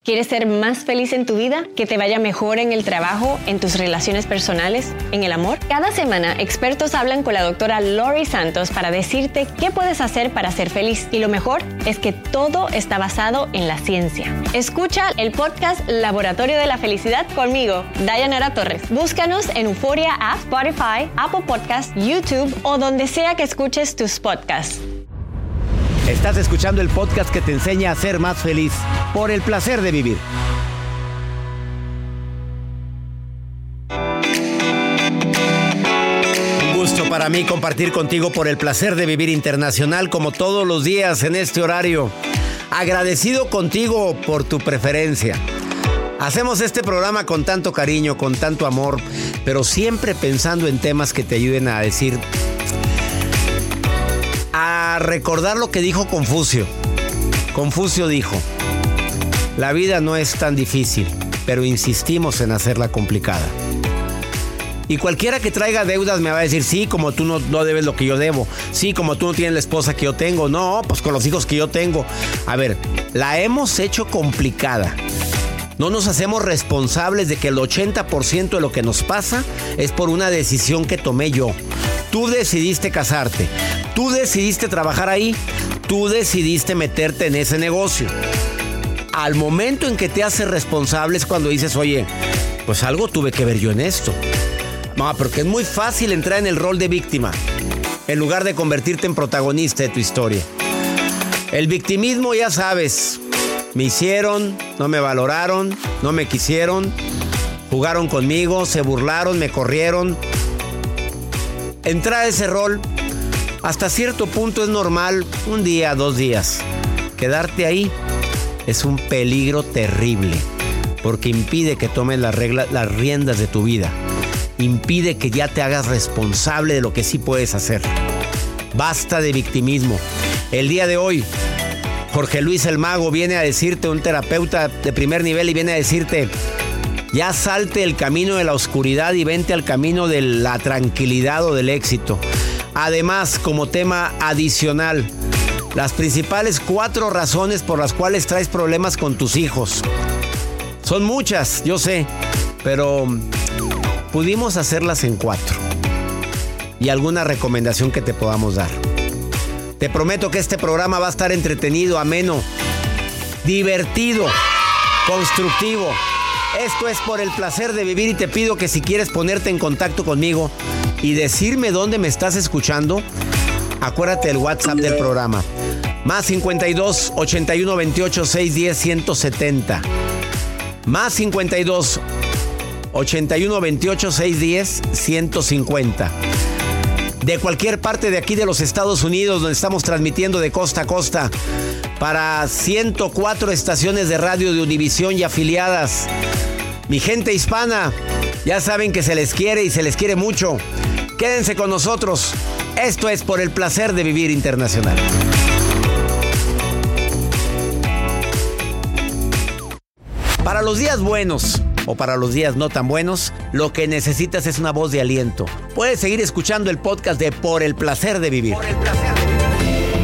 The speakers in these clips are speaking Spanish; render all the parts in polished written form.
¿Quieres ser más feliz en tu vida? ¿Que te vaya mejor en el trabajo, en tus relaciones personales, en el amor? Cada semana, expertos hablan con la doctora Lori Santos para decirte qué puedes hacer para ser feliz. Y lo mejor es que todo está basado en la ciencia. Escucha el podcast Laboratorio de la Felicidad conmigo, Dayanara Torres. Búscanos en Euforia App, Spotify, Apple Podcasts, YouTube o donde sea que escuches tus podcasts. Estás escuchando el podcast que te enseña a ser más feliz por el placer de vivir. Un gusto para mí compartir contigo por el placer de vivir internacional como todos los días en este horario. Agradecido contigo por tu preferencia. Hacemos este programa con tanto cariño, con tanto amor, pero siempre pensando en temas que te ayuden a decir... a recordar lo que dijo Confucio. Confucio dijo: la vida no es tan difícil, pero insistimos en hacerla complicada. Y cualquiera que traiga deudas me va a decir: sí, como tú no debes lo que yo debo. Sí, como tú no tienes la esposa que yo tengo. No, pues con los hijos que yo tengo. A ver, la hemos hecho complicada. No nos hacemos responsables de que el 80% de lo que nos pasa es por una decisión que tomé yo. Tú decidiste casarte, tú decidiste trabajar ahí, tú decidiste meterte en ese negocio. Al momento en que te haces responsable es cuando dices: oye, pues algo tuve que ver yo en esto. No, porque es muy fácil entrar en el rol de víctima en lugar de convertirte en protagonista de tu historia. El victimismo, ya sabes, me hicieron, no me valoraron, no me quisieron, jugaron conmigo, se burlaron, me corrieron. Entrar a ese rol hasta cierto punto es normal, un día, 2 días. Quedarte ahí es un peligro terrible, porque impide que tomes las riendas de tu vida. Impide que ya te hagas responsable de lo que sí puedes hacer. Basta de victimismo. El día de hoy, Jorge Luis el Mago viene a decirte, un terapeuta de primer nivel, y viene a decirte: ya salte el camino de la oscuridad y vente al camino de la tranquilidad o del éxito. Además, como tema adicional, las principales 4 razones por las cuales traes problemas con tus hijos. Son muchas, yo sé, pero pudimos hacerlas en 4. Y alguna recomendación que te podamos dar. Te prometo que este programa va a estar entretenido, ameno, divertido, constructivo. Esto es por el placer de vivir y te pido que si quieres ponerte en contacto conmigo y decirme dónde me estás escuchando, acuérdate del WhatsApp del programa. Más 52 81 28 610 170. Más 52 81 28 610 150. De cualquier parte de aquí de los Estados Unidos, donde estamos transmitiendo de costa a costa para 104 estaciones de radio de Univisión y afiliadas. Mi gente hispana, ya saben que se les quiere y se les quiere mucho. Quédense con nosotros. Esto es por el placer de vivir internacional. Para los días buenos o para los días no tan buenos, lo que necesitas es una voz de aliento. Puedes seguir escuchando el podcast de Por el placer de vivir. Por el placer de vivir.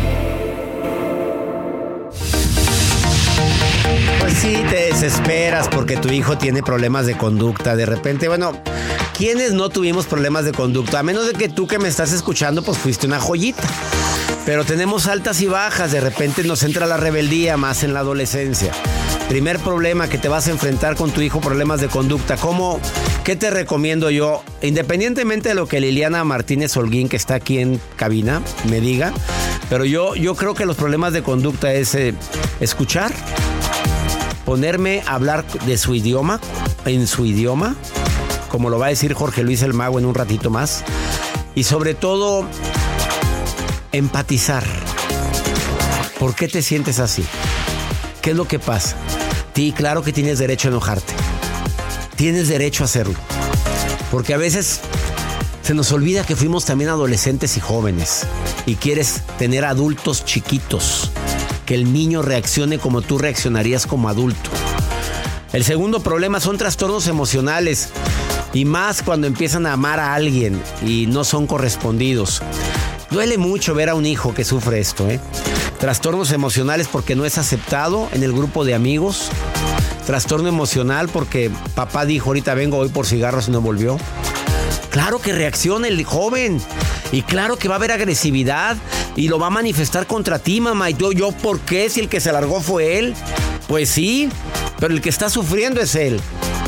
Pues sí, te desesperas porque tu hijo tiene problemas de conducta. De repente, bueno, ¿quiénes no tuvimos problemas de conducta? A menos de que tú que me estás escuchando, pues fuiste una joyita. Pero tenemos altas y bajas. De repente nos entra la rebeldía más en la adolescencia. Primer problema que te vas a enfrentar con tu hijo, problemas de conducta. ¿Qué te recomiendo yo? Independientemente de lo que Liliana Martínez Holguín, que está aquí en cabina, me diga. Pero yo creo que los problemas de conducta es escuchar, ponerme a hablar de su idioma, en su idioma, como lo va a decir Jorge Luis el Mago en un ratito más. Y sobre todo, empatizar. ¿Por qué te sientes así? ¿Qué es lo que pasa? Sí, claro que tienes derecho a enojarte. Tienes derecho a hacerlo. Porque a veces se nos olvida que fuimos también adolescentes y jóvenes. Y quieres tener adultos chiquitos. Que el niño reaccione como tú reaccionarías como adulto. El segundo problema son trastornos emocionales. Y más cuando empiezan a amar a alguien y no son correspondidos. Duele mucho ver a un hijo que sufre esto, Trastornos emocionales porque no es aceptado en el grupo de amigos. Trastorno emocional porque papá dijo ahorita vengo hoy por cigarros y no volvió. Claro que reacciona el joven. Y claro que va a haber agresividad. Y lo va a manifestar contra ti, mamá. Y yo, ¿por qué? Si el que se largó fue él. Pues sí, pero el que está sufriendo es él.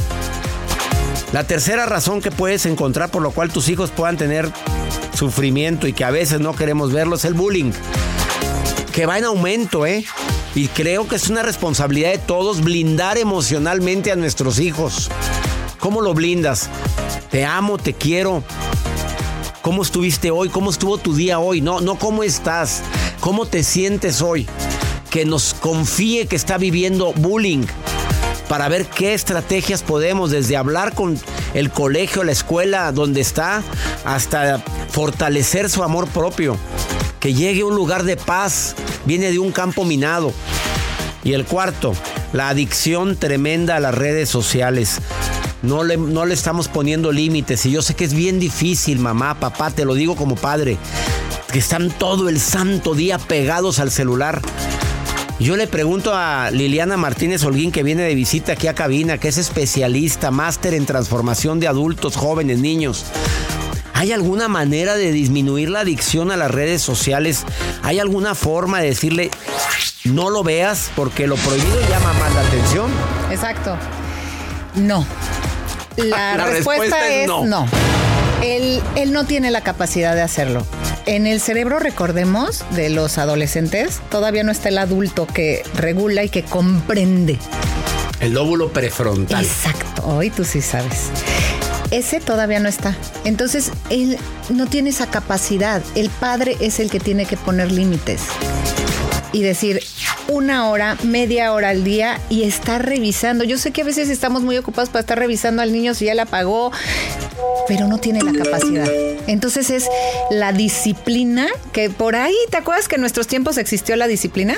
La tercera razón que puedes encontrar por lo cual tus hijos puedan tener sufrimiento y que a veces no queremos verlo es el bullying. Que va en aumento, ¿eh? Y creo que es una responsabilidad de todos blindar emocionalmente a nuestros hijos. ¿Cómo lo blindas? Te amo, te quiero. ¿Cómo estuviste hoy? ¿Cómo estuvo tu día hoy? No cómo estás. ¿Cómo te sientes hoy? Que nos confíe que está viviendo bullying para ver qué estrategias podemos, desde hablar con el colegio, la escuela, donde está, hasta fortalecer su amor propio. Que llegue a un lugar de paz. Viene de un campo minado. Y el cuarto, la adicción tremenda a las redes sociales. No le estamos poniendo límites. Y yo sé que es bien difícil, mamá, papá, te lo digo como padre, que están todo el santo día pegados al celular. Yo le pregunto a Liliana Martínez Holguín, que viene de visita aquí a cabina, que es especialista, máster en transformación de adultos, jóvenes, niños. ¿Hay alguna manera de disminuir la adicción a las redes sociales? ¿Hay alguna forma de decirle, no lo veas porque lo prohibido llama más la atención? Exacto. No. La respuesta es no. Él no tiene la capacidad de hacerlo. En el cerebro, recordemos, de los adolescentes, todavía no está el adulto que regula y que comprende. El lóbulo prefrontal. Exacto. Hoy tú sí sabes. Ese todavía no está. Entonces, él no tiene esa capacidad. El padre es el que tiene que poner límites. Y decir 1 hora, media hora al día y estar revisando. Yo sé que a veces estamos muy ocupados para estar revisando al niño si ya la pagó, pero no tiene la capacidad. Entonces es la disciplina, que por ahí, ¿te acuerdas que en nuestros tiempos existió la disciplina?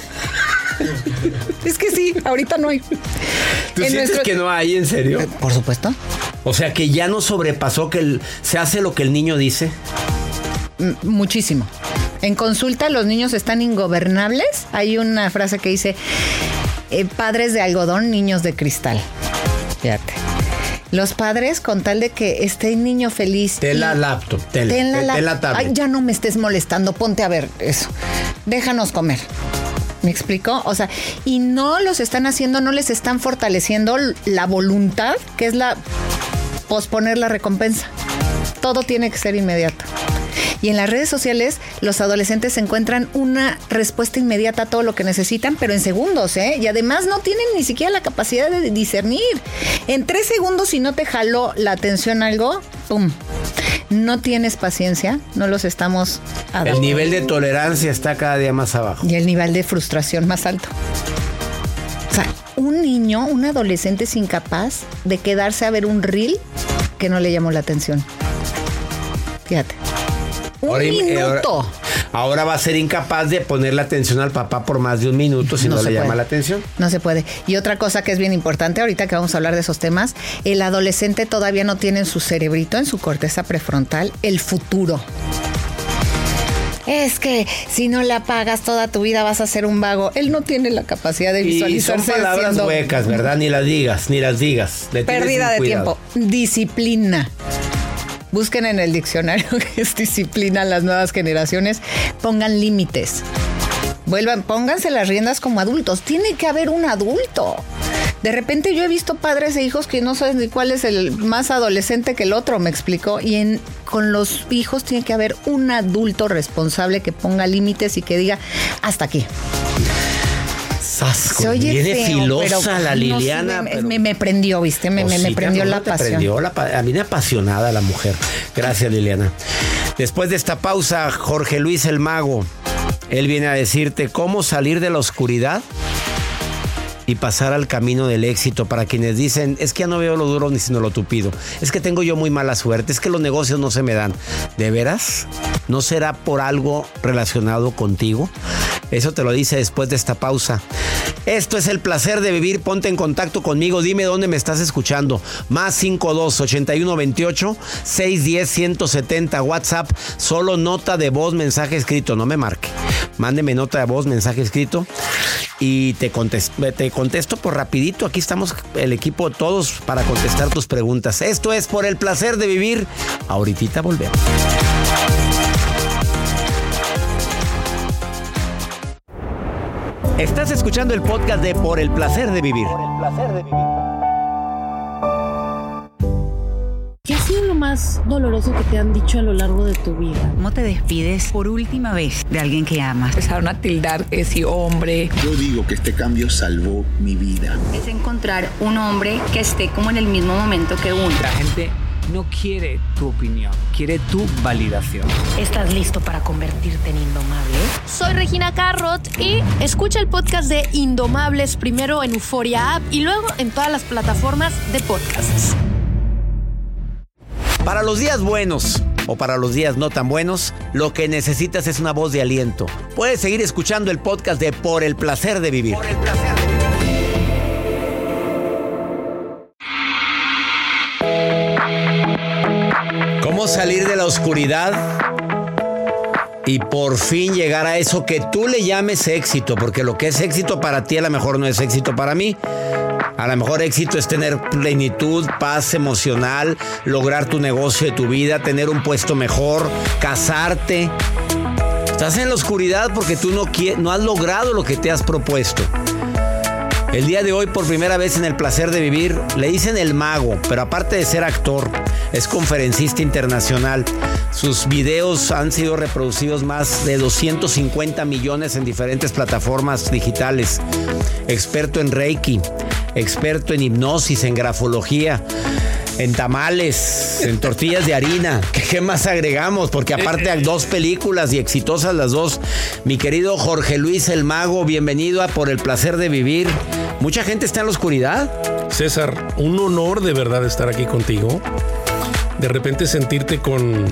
Es que sí, ahorita no hay. ¿Tú sientes que no hay, en serio? Por supuesto. O sea, que ya no sobrepasó que se hace lo que el niño dice. Muchísimo. En consulta los niños están ingobernables. Hay una frase que dice, padres de algodón, niños de cristal. Fíjate. Los padres, con tal de que esté el niño feliz. Ten la laptop, ten la tablet. Ay, ya no me estés molestando, ponte a ver eso. Déjanos comer. ¿Me explico? O sea, y no los están haciendo, no les están fortaleciendo la voluntad, que es la posponer la recompensa. Todo tiene que ser inmediato. Y en las redes sociales, los adolescentes encuentran una respuesta inmediata a todo lo que necesitan, pero en segundos, ¿eh? Y además no tienen ni siquiera la capacidad de discernir. En 3 segundos, si no te jaló la atención algo, ¡pum! No tienes paciencia, no los estamos adaptando. El nivel de tolerancia está cada día más abajo. Y el nivel de frustración más alto. O sea, un niño, un adolescente es incapaz de quedarse a ver un reel que no le llamó la atención. Fíjate. Un minuto. Ahora va a ser incapaz de ponerle atención al papá por más de 1 minuto si no le llama la atención. No se puede. Y otra cosa que es bien importante, ahorita que vamos a hablar de esos temas, el adolescente todavía no tiene en su cerebrito, en su corteza prefrontal, el futuro. Es que si no la pagas toda tu vida vas a ser un vago. Él no tiene la capacidad de visualizarse. Y son palabras huecas, ¿verdad? Ni las digas. Pérdida de tiempo. Disciplina. Busquen en el diccionario que es disciplina las nuevas generaciones. Pongan límites. Pónganse las riendas como adultos. Tiene que haber un adulto. De repente yo he visto padres e hijos que no saben ni cuál es el más adolescente que el otro, me explicó. Y con los hijos tiene que haber un adulto responsable que ponga límites y que diga hasta aquí. Se oye viene feo, filosa la Liliana. No, me prendió, ¿viste? Me prendió la pasión. A mí me apasionada la mujer. Gracias, Liliana. Después de esta pausa, Jorge Luis el Mago, él viene a decirte cómo salir de la oscuridad y pasar al camino del éxito. Para quienes dicen, es que ya no veo lo duro ni sino lo tupido. Es que tengo yo muy mala suerte. Es que los negocios no se me dan. ¿De veras? ¿No será por algo relacionado contigo? Eso te lo dice después de esta pausa. Esto es El Placer de Vivir. Ponte en contacto conmigo. Dime dónde me estás escuchando. Más 52-8128-610-170. WhatsApp. Solo nota de voz, mensaje escrito. No me marque. Mándeme nota de voz, mensaje escrito. Y te contesto por rapidito. Aquí estamos el equipo todos para contestar tus preguntas. Esto es Por el Placer de Vivir. Ahorita volvemos. Estás escuchando el podcast de Por el Placer de Vivir. Por el Placer de Vivir. ¿Qué ha sido lo más doloroso que te han dicho a lo largo de tu vida? ¿Cómo te despides por última vez de alguien que amas? Empezaron a tildar que si hombre. Yo digo que este cambio salvó mi vida. Es encontrar un hombre que esté como en el mismo momento que uno. La gente no quiere tu opinión, quiere tu validación. ¿Estás listo para convertirte en indomable? Soy Regina Carrot y escucha el podcast de Indomables primero en Euforia App y luego en todas las plataformas de podcasts. Para los días buenos o para los días no tan buenos, lo que necesitas es una voz de aliento. Puedes seguir escuchando el podcast de Por el Placer de Vivir. Por el Placer de Vivir. ¿Cómo salir de la oscuridad y por fin llegar a eso que tú le llames éxito? Porque lo que es éxito para ti a lo mejor no es éxito para mí. A lo mejor éxito es tener plenitud, paz emocional, lograr tu negocio de tu vida, tener un puesto mejor, casarte. Estás en la oscuridad porque tú no has logrado lo que te has propuesto. El día de hoy, por primera vez en El Placer de Vivir, le dicen el mago, pero aparte de ser actor, es conferencista internacional. Sus videos han sido reproducidos más de 250 millones en diferentes plataformas digitales. Experto en Reiki, experto en hipnosis, en grafología, en tamales, en tortillas de harina. ¿Qué más agregamos? Porque aparte hay 2 películas y exitosas las 2. Mi querido Jorge Luis el Mago, bienvenido a Por el Placer de Vivir. ¿Mucha gente está en la oscuridad? César, un honor de verdad estar aquí contigo. De repente sentirte con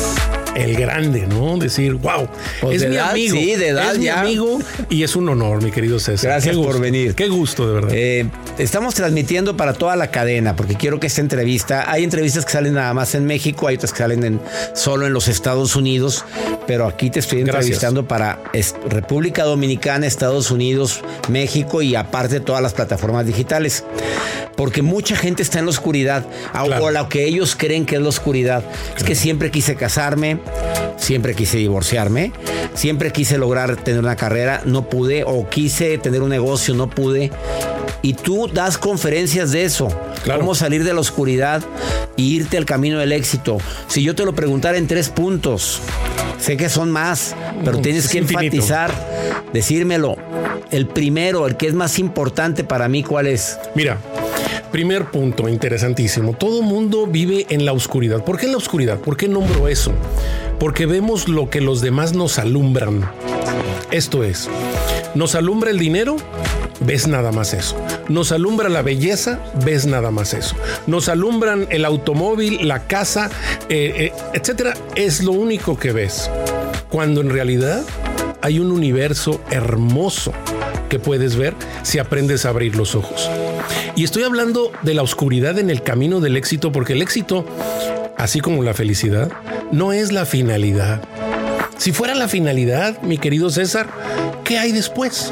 el grande, ¿no? Decir, wow, pues es mi edad, amigo. Sí, de edad es ya. Mi amigo y es un honor, mi querido César. Gracias por venir. Qué gusto, de verdad. Estamos transmitiendo para toda la cadena porque quiero que esta entrevista, hay entrevistas que salen nada más en México, hay otras que salen solo en los Estados Unidos, pero aquí te estoy entrevistando para República Dominicana, Estados Unidos, México y aparte todas las plataformas digitales. Porque mucha gente está en la oscuridad, o lo que ellos creen que es la oscuridad. Es que siempre quise casarme, siempre quise divorciarme, siempre quise lograr tener una carrera, no pude, o quise tener un negocio, no pude. Y tú das conferencias de eso. Claro. Cómo salir de la oscuridad e irte al camino del éxito. Si yo te lo preguntara en 3 puntos, sé que son más, pero tienes que enfatizar, decírmelo. El primero, el que es más importante para mí, ¿cuál es? Mira, primer punto, interesantísimo. Todo mundo vive en la oscuridad. ¿Por qué en la oscuridad? ¿Por qué nombro eso? Porque vemos lo que los demás nos alumbran. Esto es, nos alumbra el dinero, ves nada más eso. Nos alumbra la belleza, ves nada más eso. Nos alumbran el automóvil, la casa, etcétera. Es lo único que ves. Cuando en realidad hay un universo hermoso que puedes ver si aprendes a abrir los ojos. Y estoy hablando de la oscuridad en el camino del éxito, porque el éxito, así como la felicidad, no es la finalidad. Si fuera la finalidad, mi querido César, ¿qué hay después?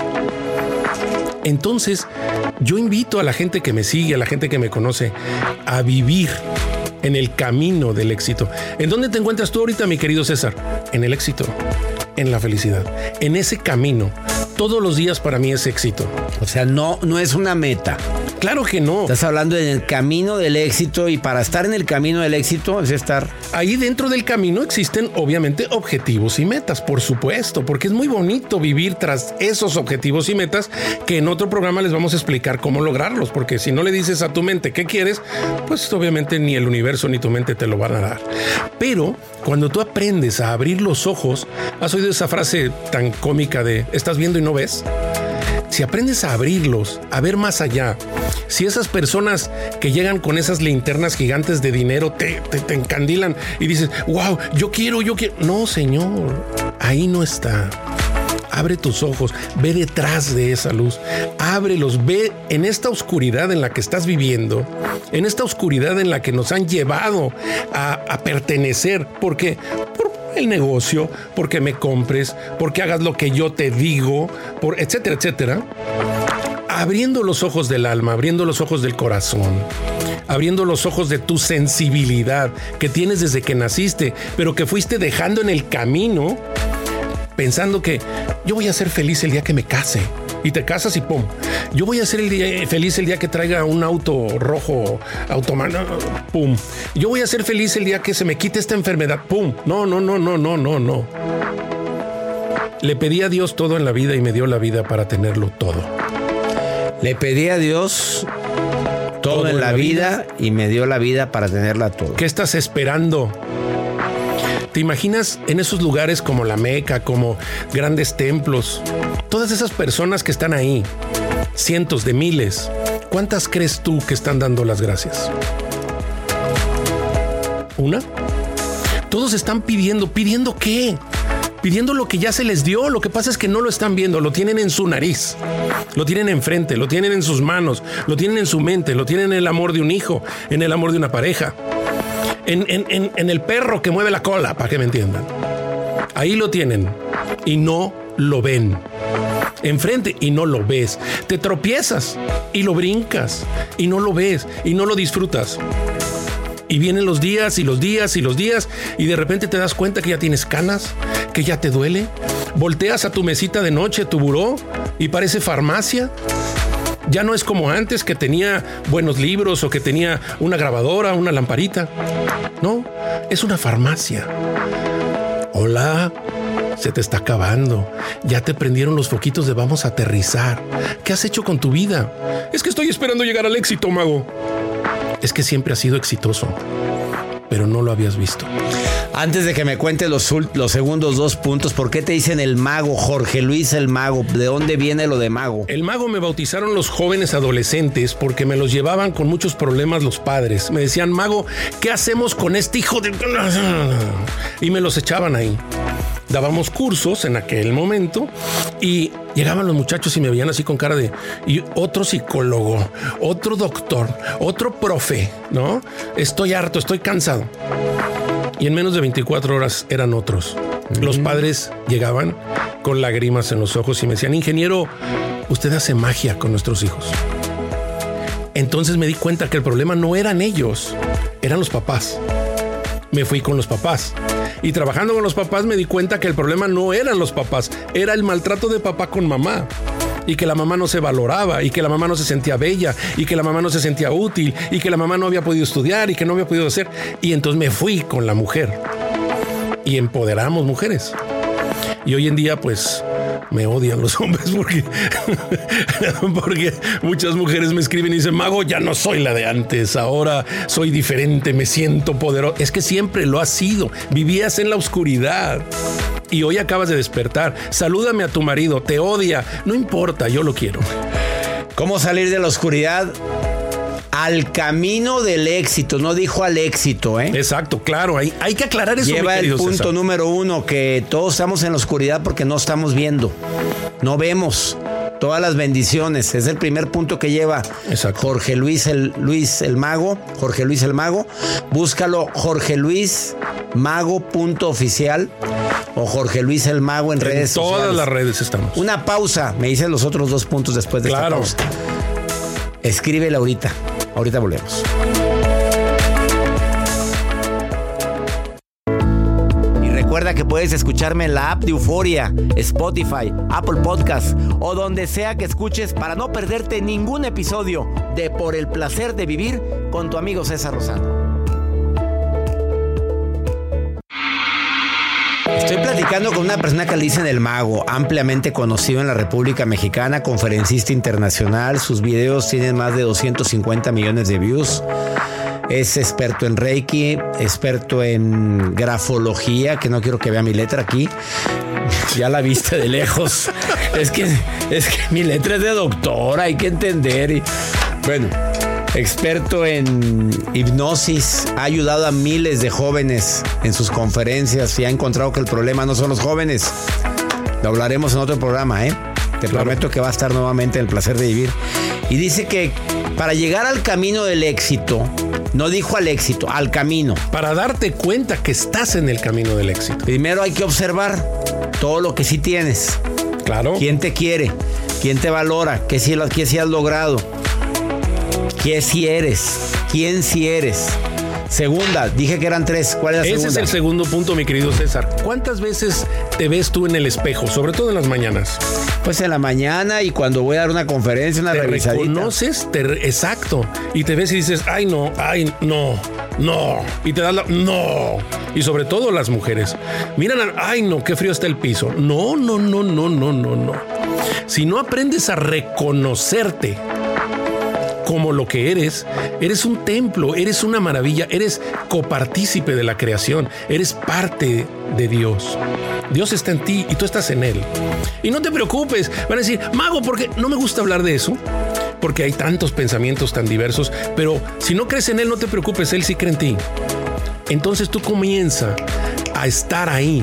Entonces, yo invito a la gente que me sigue, a la gente que me conoce, a vivir en el camino del éxito. ¿En dónde te encuentras tú ahorita, mi querido César? En el éxito, en la felicidad, en ese camino. Todos los días para mí es éxito. O sea, no es una meta. Claro que no. Estás hablando del camino del éxito, y para estar en el camino del éxito es estar... Ahí dentro del camino existen obviamente objetivos y metas, por supuesto, porque es muy bonito vivir tras esos objetivos y metas, que en otro programa les vamos a explicar cómo lograrlos, porque si no le dices a tu mente qué quieres, pues obviamente ni el universo ni tu mente te lo van a dar. Pero cuando tú aprendes a abrir los ojos, ¿has oído esa frase tan cómica de ¿estás viendo y no ves? Si aprendes a abrirlos, a ver más allá, si esas personas que llegan con esas linternas gigantes de dinero te encandilan y dices, wow, yo quiero. No, señor, ahí no está. Abre tus ojos, ve detrás de esa luz, ábrelos, ve en esta oscuridad en la que estás viviendo, en esta oscuridad en la que nos han llevado a pertenecer, porque por el negocio, porque me compres, porque hagas lo que yo te digo, por etcétera, etcétera. Abriendo los ojos del alma, abriendo los ojos del corazón, abriendo los ojos de tu sensibilidad que tienes desde que naciste, pero que fuiste dejando en el camino, pensando que yo voy a ser feliz el día que me case. Y te casas y pum. Yo voy a ser feliz el día que traiga un auto rojo, pum. Yo voy a ser feliz el día que se me quite esta enfermedad, pum. No. Le pedí a Dios todo en la vida y me dio la vida para tenerlo todo. Le pedí a Dios todo en la vida y me dio la vida para tenerla todo. ¿Qué estás esperando? ¿Te imaginas en esos lugares como la Meca, como grandes templos? Todas esas personas que están ahí, cientos de miles, ¿cuántas crees tú que están dando las gracias? ¿Una? Todos están pidiendo. ¿Pidiendo qué? Pidiendo lo que ya se les dio. Lo que pasa es que no lo están viendo, lo tienen en su nariz, lo tienen enfrente, lo tienen en sus manos, lo tienen en su mente, lo tienen en el amor de un hijo, en el amor de una pareja. En el perro que mueve la cola, para que me entiendan. Ahí lo tienen y no lo ven. Enfrente y no lo ves. Te tropiezas y lo brincas y no lo ves y no lo disfrutas. Y vienen los días y los días y los días y de repente te das cuenta que ya tienes canas, que ya te duele. Volteas a tu mesita de noche, tu buró, y parece farmacia. Ya no es como antes, que tenía buenos libros o que tenía una grabadora, una lamparita. No, es una farmacia. Hola, se te está acabando. Ya te prendieron los foquitos de vamos a aterrizar. ¿Qué has hecho con tu vida? Es que estoy esperando llegar al éxito, mago. Es que siempre has sido exitoso, pero no lo habías visto. Antes de que me cuentes los segundos 2 puntos, ¿por qué te dicen el mago, Jorge Luis el mago? ¿De dónde viene lo de mago? El mago me bautizaron los jóvenes adolescentes porque me los llevaban con muchos problemas los padres. Me decían, mago, ¿qué hacemos con este hijo de...? Y me los echaban ahí. Dábamos cursos en aquel momento y llegaban los muchachos y me veían así con cara de... Y otro psicólogo, otro doctor, otro profe, ¿no? Estoy harto, estoy cansado. Y en menos de 24 horas eran otros. Los padres llegaban con lágrimas en los ojos y me decían, ingeniero, usted hace magia con nuestros hijos. Entonces me di cuenta que el problema no eran ellos, eran los papás. Me fui con los papás. Y trabajando con los papás me di cuenta que el problema no eran los papás, era el maltrato de papá con mamá. Y que la mamá no se valoraba, y que la mamá no se sentía bella, y que la mamá no se sentía útil, y que la mamá no había podido estudiar, y que no había podido hacer. Y entonces me fui con la mujer. Y empoderamos mujeres. Y hoy en día, pues, me odian los hombres porque muchas mujeres me escriben y dicen, mago, ya no soy la de antes, ahora soy diferente, me siento poderoso. Es que siempre lo has sido, vivías en la oscuridad y hoy acabas de despertar. Salúdame a tu marido, te odia, no importa, yo lo quiero. ¿Cómo salir de la oscuridad? Al camino del éxito, no dijo al éxito, ¿eh? Exacto, claro, hay que aclarar eso. Lleva el punto César. Número 1, que todos estamos en la oscuridad porque no estamos viendo, no vemos todas las bendiciones. Es el primer punto que lleva. Exacto. Jorge Luis el mago, Jorge Luis el mago. Búscalo, Jorge Luis mago.oficial o Jorge Luis el mago en redes sociales. En todas las redes estamos. Una pausa, me dicen los otros 2 puntos después de esta pausa. Escríbele ahorita. Ahorita volvemos. Y recuerda que puedes escucharme en la app de Euforia, Spotify, Apple Podcast o donde sea que escuches para no perderte ningún episodio de Por el Placer de Vivir con tu amigo César Lozano. Estoy platicando con una persona que le dicen el mago, ampliamente conocido en la República Mexicana, conferencista internacional. Sus videos tienen más de 250 millones de views. Es experto en Reiki, experto en grafología, que no quiero que vea mi letra aquí. Ya la viste de lejos. Es que mi letra es de doctor, hay que entender. Bueno, experto en hipnosis, ha ayudado a miles de jóvenes en sus conferencias y ha encontrado que el problema no son los jóvenes. Lo hablaremos en otro programa, ¿eh? Te prometo que va a estar nuevamente en El Placer de Vivir. Y dice que para llegar al camino del éxito, no dijo al éxito, al camino. Para darte cuenta que estás en el camino del éxito. Primero hay que observar todo lo que sí tienes. Claro. ¿Quién te quiere? ¿Quién te valora? ¿Qué sí has logrado? ¿Qué sí eres? ¿Quién sí eres? Segunda, dije que eran 3. ¿Cuál es la segunda? Ese es el segundo punto, mi querido César. ¿Cuántas veces te ves tú en el espejo? Sobre todo en las mañanas. Pues en la mañana y cuando voy a dar una conferencia, una revisadita. ¿Te reconoces? Exacto. Y te ves y dices, ay, no. Y te das no. Y sobre todo las mujeres. Miran, ay, no, qué frío está el piso. No. Si no aprendes a reconocerte como lo que eres un templo, eres una maravilla, eres copartícipe de la creación, eres parte de Dios. Dios está en ti y tú estás en Él. Y no te preocupes, van a decir, Mago, porque no me gusta hablar de eso, porque hay tantos pensamientos tan diversos, pero si no crees en Él, no te preocupes, Él sí cree en ti. Entonces tú comienza a estar ahí.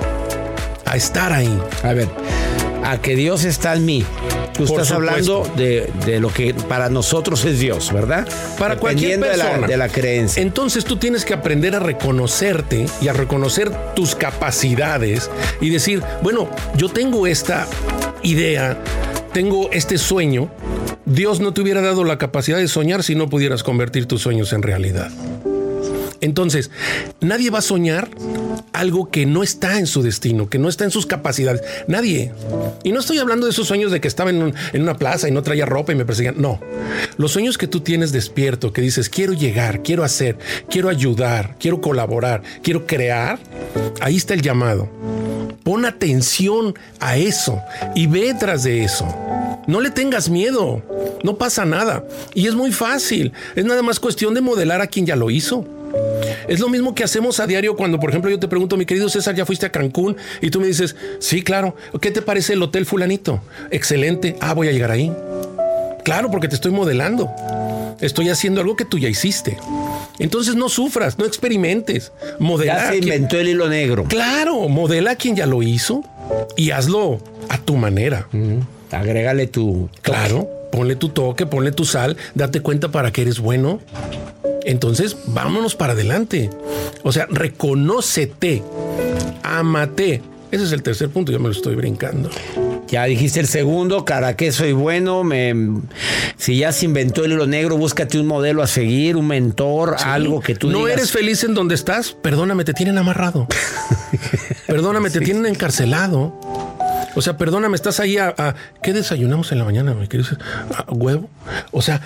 A ver, a que Dios está en mí. Tú estás hablando de lo que para nosotros es Dios, ¿verdad? Para cualquier persona. De la creencia. Entonces tú tienes que aprender a reconocerte y a reconocer tus capacidades y decir, bueno, yo tengo esta idea, tengo este sueño. Dios no te hubiera dado la capacidad de soñar si no pudieras convertir tus sueños en realidad. Entonces, nadie va a soñar algo que no está en su destino, que no está en sus capacidades. Nadie. Y no estoy hablando de esos sueños de que estaba en una plaza y no traía ropa y me perseguían. No. Los sueños que tú tienes despierto, que dices, quiero llegar, quiero hacer, quiero ayudar, quiero colaborar, quiero crear. Ahí está el llamado. Pon atención a eso y ve tras de eso. No le tengas miedo. No pasa nada. Y es muy fácil. Es nada más cuestión de modelar a quien ya lo hizo. Es lo mismo que hacemos a diario cuando, por ejemplo, yo te pregunto, mi querido César, ¿ya fuiste a Cancún? Y tú me dices, sí, claro. ¿Qué te parece el hotel fulanito? Excelente. Voy a llegar ahí. Claro, porque te estoy modelando. Estoy haciendo algo que tú ya hiciste. Entonces no sufras, no experimentes. Modela. Ya se inventó el hilo negro. Claro, modela a quien ya lo hizo y hazlo a tu manera. Agrégale tu toque. Claro, ponle tu toque, ponle tu sal, date cuenta para que eres bueno. Entonces, vámonos para adelante. O sea, reconócete, ámate. Ese es el tercer punto, ya me lo estoy brincando. Ya dijiste el segundo, ¿para qué soy bueno? Si ya se inventó el hilo negro, búscate un modelo a seguir, un mentor, algo que tú no digas. ¿Eres feliz en donde estás? Perdóname, te tienen amarrado. Perdóname, te tienen encarcelado. O sea, perdóname, estás ahí ¿qué desayunamos en la mañana, mi querido? ¿Huevo? O sea,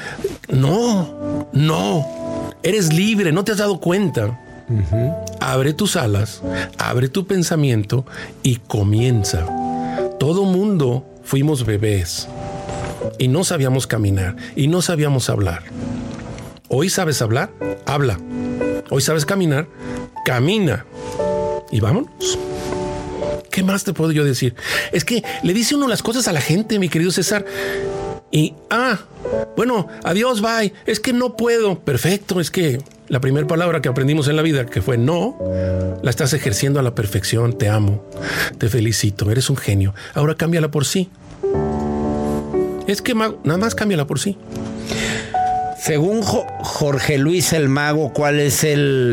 no. Eres libre, ¿no te has dado cuenta? Abre tus alas, abre tu pensamiento y comienza. Todo mundo fuimos bebés y no sabíamos caminar y no sabíamos hablar. Hoy sabes hablar, habla. Hoy sabes caminar, camina. Y vámonos. ¿Qué más te puedo yo decir? Es que le dice uno las cosas a la gente, mi querido César. Y, bueno, adiós, bye. Es que no puedo. Perfecto, es que la primera palabra que aprendimos en la vida, que fue no, la estás ejerciendo a la perfección. Te amo, te felicito, eres un genio. Ahora cámbiala por sí. Es que nada más cámbiala por sí. Según Jorge Luis el Mago, ¿cuál es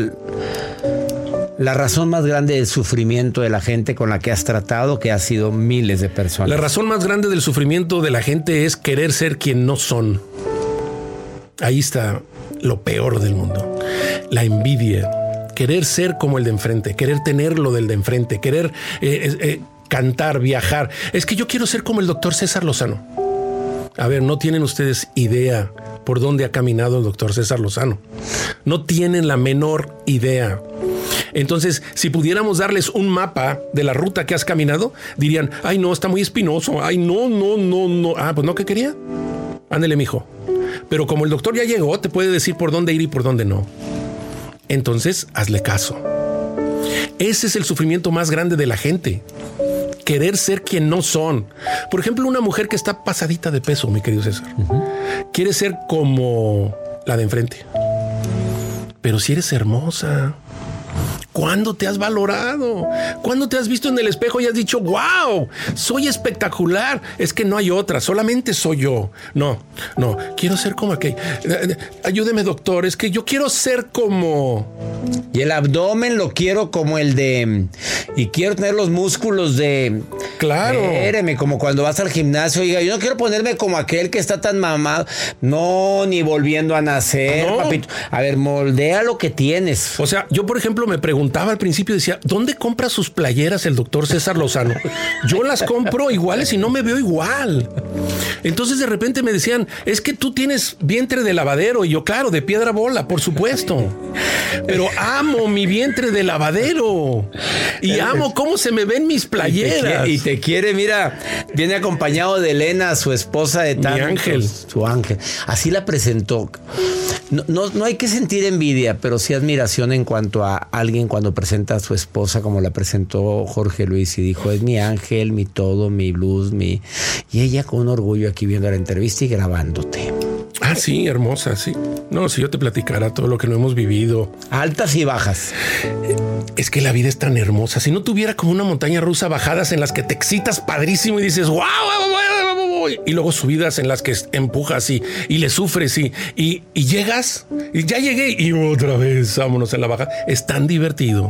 la razón más grande del sufrimiento de la gente con la que has tratado, que ha sido miles de personas? La razón más grande del sufrimiento de la gente es querer ser quien no son. Ahí está lo peor del mundo. La envidia. Querer ser como el de enfrente, querer tener lo del de enfrente, querer cantar, viajar. Es que yo quiero ser como el doctor César Lozano. A ver, no tienen ustedes idea por dónde ha caminado el doctor César Lozano. No tienen la menor idea. Entonces, si pudiéramos darles un mapa de la ruta que has caminado, dirían, ay, no, está muy espinoso. Ay, no. Pues no, ¿qué quería? Ándele, mijo. Pero como el doctor ya llegó, te puede decir por dónde ir y por dónde no. Entonces, hazle caso. Ese es el sufrimiento más grande de la gente. Querer ser quien no son. Por ejemplo, una mujer que está pasadita de peso, mi querido César. Quiere ser como la de enfrente. Pero si eres hermosa. ¿cuándo te has valorado? ¿Cuándo te has visto en el espejo y has dicho, wow, soy espectacular? Es que no hay otra, solamente soy yo. No, quiero ser como aquel. Ayúdeme, doctor, es que yo quiero ser como... Y el abdomen lo quiero como el de... Y quiero tener los músculos de... Claro. Espéreme, como cuando vas al gimnasio. Oiga, yo no quiero ponerme como aquel que está tan mamado. No, ni volviendo a nacer, no. Papito. A ver, moldea lo que tienes. O sea, yo, por ejemplo, me preguntaba al principio, decía, ¿dónde compra sus playeras el doctor César Lozano? Yo las compro iguales y no me veo igual. Entonces, de repente me decían, es que tú tienes vientre de lavadero. Y yo, claro, de piedra bola, por supuesto. Pero amo mi vientre de lavadero. Y amo cómo se me ven mis playeras. Y te quiere, mira, viene acompañado de Elena, su esposa de tantos. Mi ángel. Su ángel. Así la presentó. No hay que sentir envidia, pero sí admiración en cuanto a alguien cuando presenta a su esposa como la presentó Jorge Luis y dijo, es mi ángel, mi todo, mi luz, mi... Y ella con un orgullo aquí viendo la entrevista y grabándote. Ah, sí, hermosa, sí. No, si yo te platicara todo lo que no hemos vivido. Altas y bajas. Es que la vida es tan hermosa. Si no tuviera como una montaña rusa, bajadas en las que te excitas padrísimo y dices, wow, y luego subidas en las que empujas y le sufres y llegas y ya llegué y otra vez vámonos en la baja. Es tan divertido.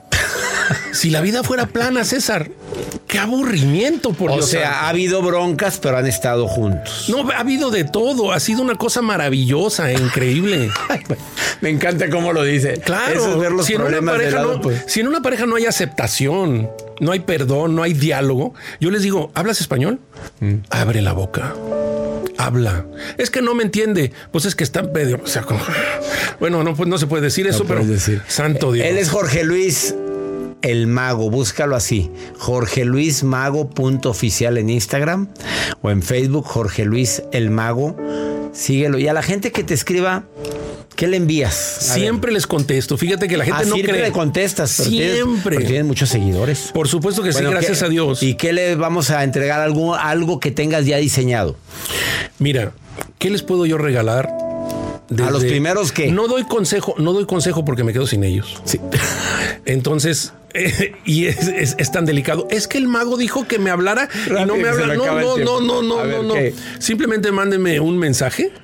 Si la vida fuera plana, César, qué aburrimiento, por Dios. O sea, ha habido broncas, pero han estado juntos. No, ha habido de todo. Ha sido una cosa maravillosa e increíble. Me encanta cómo lo dice. Claro. Eso es ver los problemas de lado, pues. Si en una pareja no hay aceptación, no hay perdón, no hay diálogo, yo les digo, ¿hablas español? Abre la boca. Habla. Es que no me entiende. Pues es que está medio... O sea, como, bueno, no, pues no se puede decir eso, pero... Santo Dios. Él es Jorge Luis el Mago, búscalo así, Jorge Luis Mago.oficial en Instagram o en Facebook, Jorge Luis el Mago. Síguelo. Y a la gente que te escriba, ¿qué le envías? Siempre les contesto. Fíjate que la gente no siempre cree. le contestas. Pero siempre. Tienes muchos seguidores. Por supuesto que sí, gracias a Dios. ¿Y qué le vamos a entregar? Algo que tengas ya diseñado. Mira, ¿qué les puedo yo regalar? A los primeros que... No doy consejo porque me quedo sin ellos. Sí. Entonces... y es tan delicado. Es que el mago dijo que me hablara y no me habla. No. Simplemente mándenme un mensaje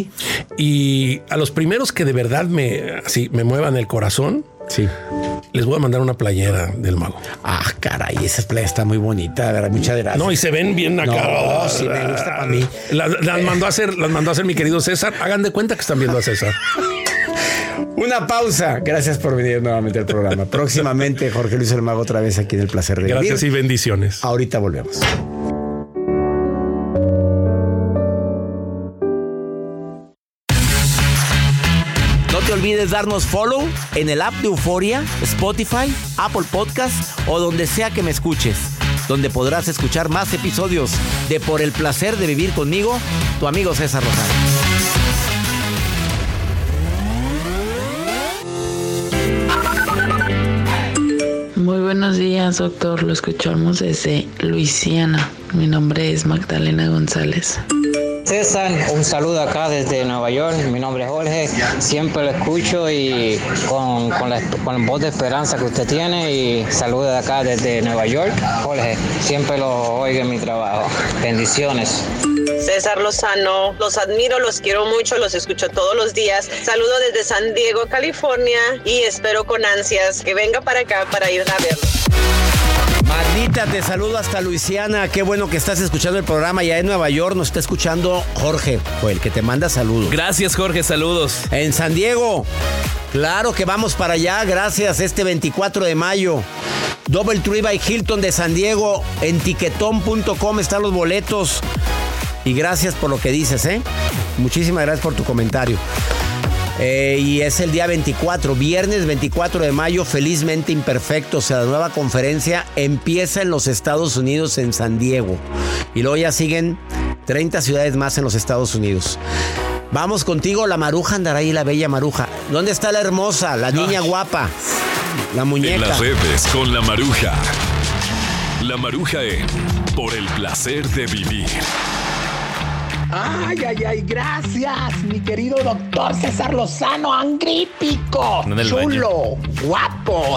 y a los primeros que de verdad me muevan el corazón, sí, les voy a mandar una playera del mago. Ah, caray, esa playa está muy bonita, ¿verdad? Muchas gracias. No, y se ven bien acá. No, sí me gusta para mí. Las mandó a hacer mi querido César. Hagan de cuenta que están viendo a César. Una pausa. Gracias por venir nuevamente al programa. Próximamente, Jorge Luis el Mago otra vez aquí en El Placer de Vivir. Gracias y bendiciones. Ahorita volvemos. No te olvides darnos follow en el app de Euforia, Spotify, Apple Podcast o donde sea que me escuches, donde podrás escuchar más episodios de Por el Placer de Vivir conmigo, tu amigo César Lozano. Muy buenos días, doctor. Lo escuchamos desde Luisiana. Mi nombre es Magdalena González. César, un saludo acá desde Nueva York. Mi nombre es Jorge. Siempre lo escucho y con la voz de esperanza que usted tiene. Y saludo de acá desde Nueva York. Jorge, siempre lo oigo en mi trabajo. Bendiciones. César Lozano, los admiro, los quiero mucho, los escucho todos los días. Saludo desde San Diego, California y espero con ansias que venga para acá para ir a verlo. Magdita, te saludo hasta Luisiana. Qué bueno que estás escuchando el programa. Ya en Nueva York nos está escuchando Jorge, el que te manda saludos. Gracias, Jorge, saludos. En San Diego, claro que vamos para allá. Gracias, este 24 de mayo. DoubleTree by Hilton de San Diego. En tiquetón.com están los boletos. Y gracias por lo que dices, ¿eh? Muchísimas gracias por tu comentario. Y es el día 24, viernes 24 de mayo, Felizmente Imperfecto. O sea, la nueva conferencia empieza en los Estados Unidos, en San Diego. Y luego ya siguen 30 ciudades más en los Estados Unidos. Vamos contigo, la Maruja andará ahí, la bella Maruja. ¿Dónde está la hermosa, la niña guapa? La muñeca. En las redes con la Maruja. La Maruja en Por el Placer de Vivir. Ay, gracias, mi querido doctor César Lozano, angrípico, chulo, guapo. guapo.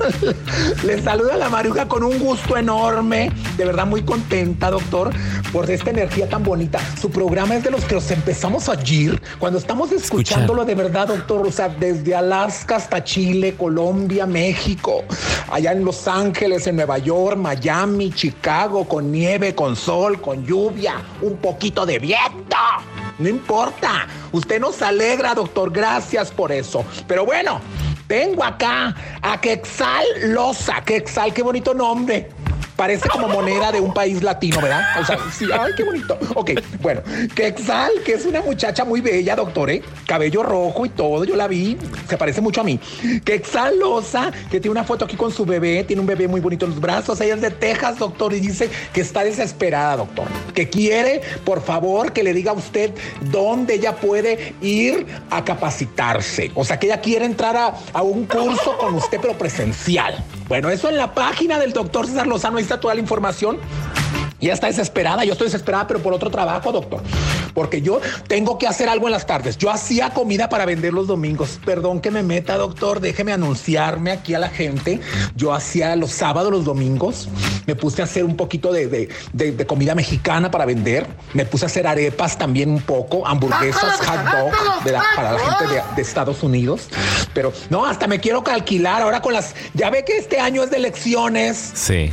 Les saluda la Maruja con un gusto enorme. De verdad muy contenta, doctor, por esta energía tan bonita. Su programa es de los que los empezamos ayer, cuando estamos escuchándolo de verdad, doctor. O sea, desde Alaska hasta Chile, Colombia, México, allá en Los Ángeles, en Nueva York, Miami, Chicago, con nieve, con sol, con lluvia, un poquito de viento. No importa, usted nos alegra, doctor, gracias por eso. Pero bueno, tengo acá a Quetzal Loza. Quetzal, qué bonito nombre. Parece como moneda de un país latino, ¿verdad? O sea, sí, ay, qué bonito. Ok, bueno, Quetzal, que es una muchacha muy bella, doctor, cabello rojo y todo, yo la vi, se parece mucho a mí. Quetzal Loza, que tiene una foto aquí con su bebé, tiene un bebé muy bonito en los brazos, ella es de Texas, doctor, y dice que está desesperada, doctor, que quiere, por favor, que le diga a usted dónde ella puede ir a capacitarse. O sea, que ella quiere entrar a un curso con usted, pero presencial. Bueno, eso en la página del doctor César Lozano, ahí está toda la información. Ella está desesperada, yo estoy desesperada, pero por otro trabajo, doctor. Porque yo tengo que hacer algo en las tardes. Yo hacía comida para vender los domingos. Perdón que me meta, doctor, déjeme anunciarme aquí a la gente. Yo hacía los sábados, los domingos. Me puse a hacer un poquito de comida mexicana para vender. Me puse a hacer arepas también un poco, hamburguesas, hot dog para la gente de Estados Unidos. Pero no, hasta me quiero alquilar ahora con las... Ya ve que este año es de elecciones. Sí.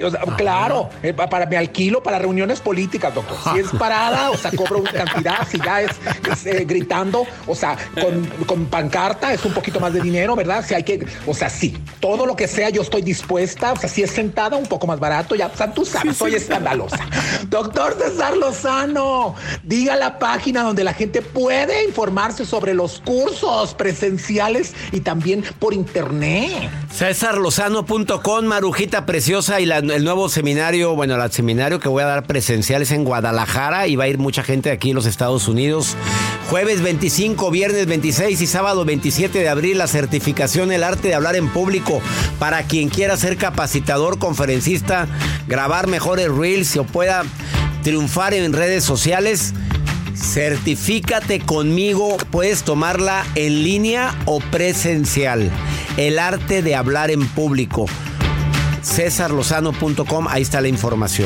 Claro, me alquilo para reuniones políticas, doctor. Si es parada, o sea, cobro una cantidad. Si ya es gritando, o sea, con pancarta, es un poquito más de dinero, ¿verdad? Si hay que, o sea, sí, todo lo que sea, yo estoy dispuesta. O sea, si es sentada, un poco más barato, ya, o sea, tú sabes, soy escandalosa. Doctor César Lozano, diga la página donde la gente puede informarse sobre los cursos presenciales y también por internet. CésarLozano.com, Marujita preciosa, y el nuevo seminario, bueno, el seminario que voy a dar presenciales en Guadalajara, y va a ir mucha gente de aquí en los Estados Unidos. Jueves 25, viernes 26 y sábado 27 de abril, la certificación El Arte de Hablar en Público para quien quiera ser capacitador, conferencista, grabar mejores reels o pueda triunfar en redes sociales. Certifícate conmigo, puedes tomarla en línea o presencial. El Arte de Hablar en Público. CésarLozano.com, ahí está la información.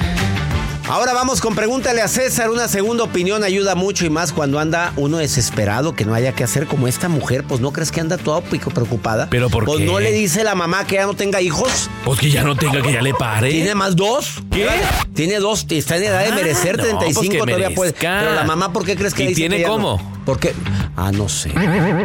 Ahora vamos con Pregúntale a César. Una segunda opinión ayuda mucho, y más cuando anda uno desesperado, que no haya que hacer, como esta mujer. Pues ¿no crees que anda toda preocupada? ¿Pero por qué? Pues ¿no le dice la mamá que ya no tenga hijos? Pues que ya no tenga, que ya le pare. ¿Tiene más dos? ¿Qué? Tiene dos, está en edad de merecer, no, 35 pues todavía puede. Pero la mamá, ¿por qué crees que ¿Y dice tiene que cómo? No? ¿Por qué? No sé.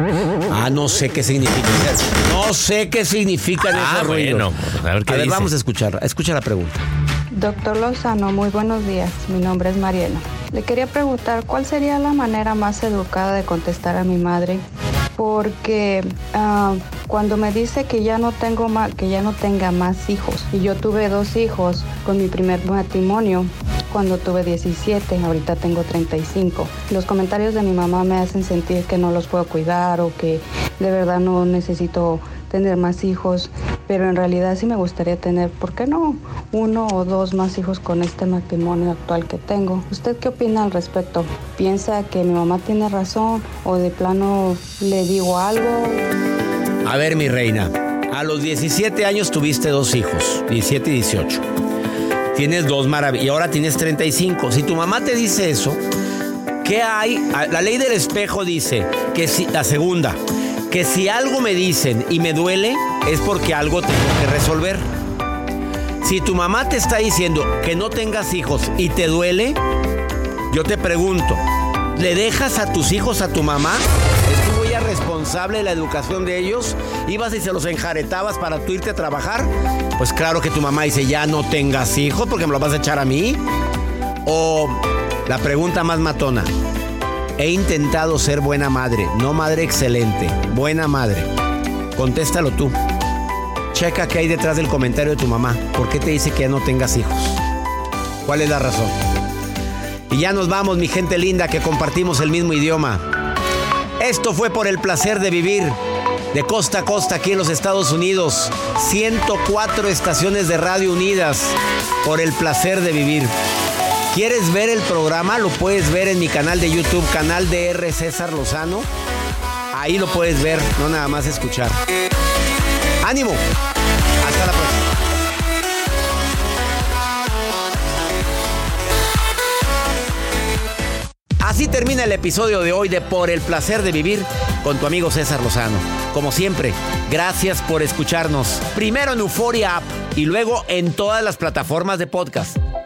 No sé qué significa. No sé qué significan esos ruidos. Bueno, a ver qué dice. Vamos a escuchar. Escucha la pregunta. Doctor Lozano, muy buenos días. Mi nombre es Mariela. Le quería preguntar cuál sería la manera más educada de contestar a mi madre, porque cuando me dice que ya no tenga más hijos, y yo tuve 2 hijos con mi primer matrimonio cuando tuve 17, ahorita tengo 35. Los comentarios de mi mamá me hacen sentir que no los puedo cuidar o que de verdad no necesito tener más hijos, pero en realidad sí me gustaría tener, ¿por qué no? 1 o 2 más hijos con este matrimonio actual que tengo. ¿Usted qué opina al respecto? ¿Piensa que mi mamá tiene razón o de plano le digo algo? A ver, mi reina, a los 17 años tuviste 2 hijos, 17 y 18. Tienes 2 maravillas y ahora tienes 35. Si tu mamá te dice eso, ¿qué hay? La ley del espejo dice que si, la segunda, que si algo me dicen y me duele, es porque algo tengo que resolver. Si tu mamá te está diciendo que no tengas hijos y te duele, yo te pregunto, ¿le dejas a tus hijos a tu mamá? ¿Es tú ella responsable de la educación de ellos? ¿Ibas y se los enjaretabas para tú irte a trabajar? Pues claro que tu mamá dice, ya no tengas hijos porque me los vas a echar a mí. O la pregunta más matona, he intentado ser buena madre, no madre excelente, buena madre. Contéstalo tú. Checa qué hay detrás del comentario de tu mamá. ¿Por qué te dice que ya no tengas hijos? ¿Cuál es la razón? Y ya nos vamos, mi gente linda, que compartimos el mismo idioma. Esto fue Por el Placer de Vivir, de costa a costa aquí en los Estados Unidos. 104 estaciones de radio unidas por el placer de vivir. ¿Quieres ver el programa? Lo puedes ver en mi canal de YouTube, canal DR César Lozano. Ahí lo puedes ver, no nada más escuchar. ¡Ánimo! Hasta la próxima. Así termina el episodio de hoy de Por el Placer de Vivir con tu amigo César Lozano. Como siempre, gracias por escucharnos. Primero en Euforia App y luego en todas las plataformas de podcast.